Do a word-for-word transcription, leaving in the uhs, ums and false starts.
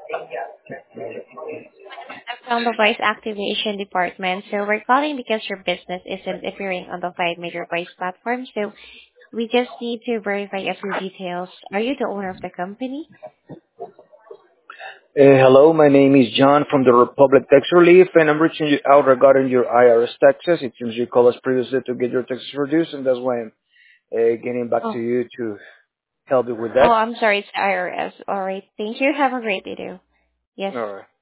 From the voice activation department. So we're calling because your business isn't appearing on the five major voice platforms. So we just need to verify a few details. Are you the owner of the company? Uh, hello, my name is John from the Republic Tax Relief, and I'm reaching you out regarding your I R S taxes. It seems you called us previously to get your taxes reduced, and that's why I'm uh, getting back to Oh, you to help you with oh, that. I'm sorry. It's I R S. All right. Thank you. Have a great day, too. Yes. All right.